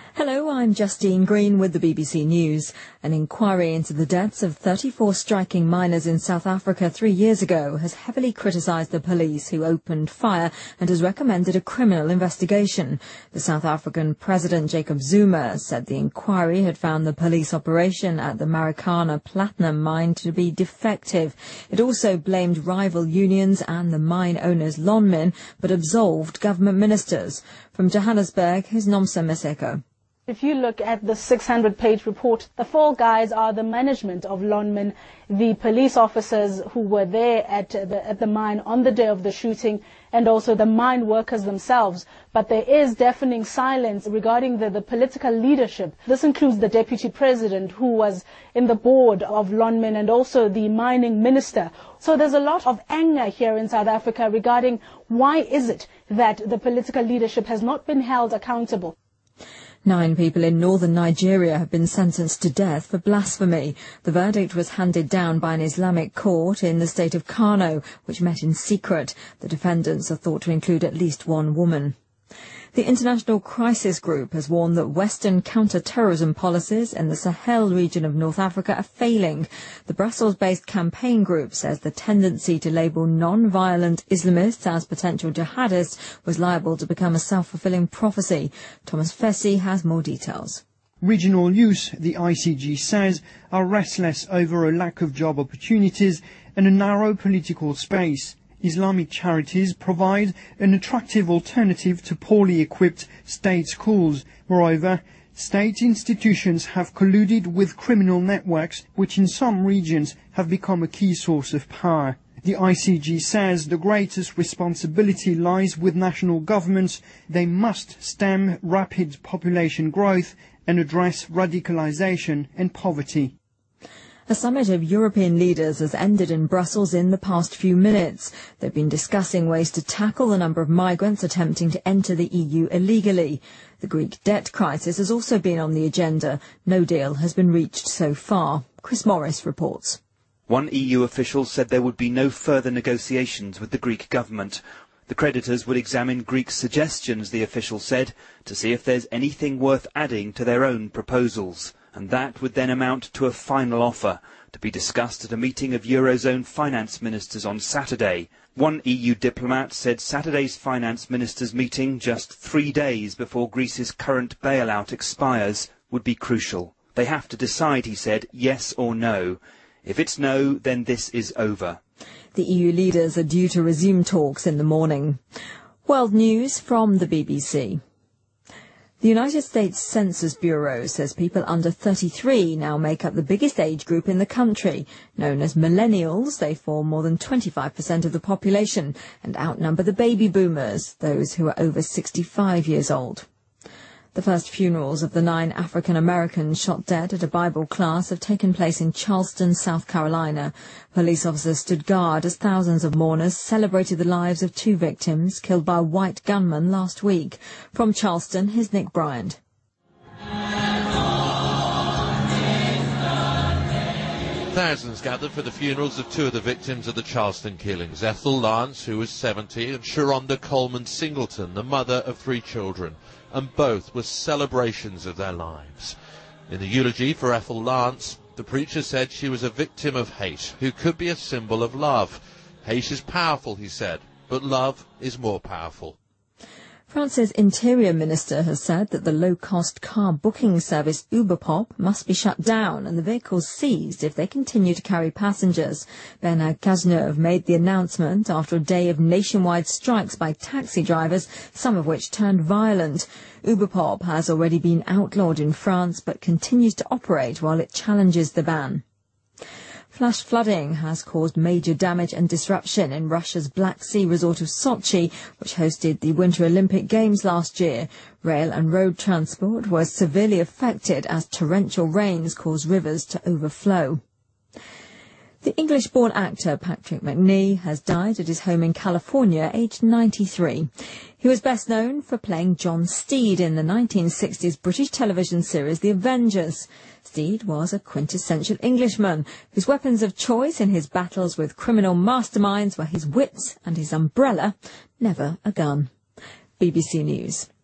Hello, I'm Justine Green with the BBC News. An inquiry into the deaths of 34 striking miners in South Africa 3 years ago has heavily criticised the police who opened fire and has recommended a criminal investigation. The South African President Jacob Zuma said the inquiry had found the police operation at the Marikana Platinum mine to be defective. It also blamed rival unions and the mine owners' Lonmin, but absolved government ministers. From Johannesburg, here's Nomsa Maseko. If you look at the 600-page report, the fall guys are the management of Lonmin, the police officers who were there at the mine on the day of the shooting, and also the mine workers themselves. But there is deafening silence regarding the political leadership. This includes the deputy president who was in the board of Lonmin and also the mining minister. So there's a lot of anger here in South Africa regarding why is it that the political leadership has not been held accountable. 9 people in northern Nigeria have been sentenced to death for blasphemy. The verdict was handed down by an Islamic court in the state of Kano, which met in secret. The defendants are thought to include at least one woman. The International Crisis Group has warned that Western counter-terrorism policies in the Sahel region of North Africa are failing. The Brussels-based campaign group says the tendency to label non-violent Islamists as potential jihadists was liable to become a self-fulfilling prophecy. Thomas Fessy has more details. Regional youth, the ICG says, are restless over a lack of job opportunities and a narrow political space. Islamic charities provide an attractive alternative to poorly equipped state schools. Moreover, state institutions have colluded with criminal networks, which in some regions have become a key source of power. The ICG says the greatest responsibility lies with national governments. They must stem rapid population growth and address radicalisation and poverty. A summit of European leaders has ended in Brussels in the past few minutes. They've been discussing ways to tackle the number of migrants attempting to enter the EU illegally. The Greek debt crisis has also been on the agenda. No deal has been reached so far. Chris Morris reports. One EU official said there would be no further negotiations with the Greek government. The creditors would examine Greek's suggestions, the official said, to see if there's anything worth adding to their own proposals. And that would then amount to a final offer, to be discussed at a meeting of Eurozone finance ministers on Saturday. One EU diplomat said Saturday's finance ministers' meeting, just 3 days before Greece's current bailout expires, would be crucial. They have to decide, he said, yes or no. If it's no, then this is over. The EU leaders are due to resume talks in the morning. World news from the BBC. The United States Census Bureau says people under 33 now make up the biggest age group in the country. Known as millennials, they form more than 25% of the population and outnumber the baby boomers, those who are over 65 years old. The first funerals of the 9 African Americans shot dead at a Bible class have taken place in Charleston, South Carolina. Police officers stood guard as thousands of mourners celebrated the lives of 2 victims killed by a white gunman last week. From Charleston, here's Nick Bryant. Thousands gathered for the funerals of 2 of the victims of the Charleston killings, Ethel Lance, who was 70, and Sharonda Coleman Singleton, the mother of 3 children, and both were celebrations of their lives. In the eulogy for Ethel Lance, the preacher said she was a victim of hate, who could be a symbol of love. Hate is powerful, he said, but love is more powerful. France's Interior Minister has said that the low-cost car booking service Uberpop must be shut down and the vehicles seized if they continue to carry passengers. Bernard Cazeneuve made the announcement after a day of nationwide strikes by taxi drivers, some of which turned violent. Uberpop has already been outlawed in France but continues to operate while it challenges the ban. Flash flooding has caused major damage and disruption in Russia's Black Sea resort of Sochi, which hosted the Winter Olympic Games last year. Rail and road transport was severely affected as torrential rains caused rivers to overflow. The English-born actor Patrick Macnee has died at his home in California, aged 93. He was best known for playing John Steed in the 1960s British television series The Avengers. Steed was a quintessential Englishman, whose weapons of choice in his battles with criminal masterminds were his wits and his umbrella, never a gun. BBC News.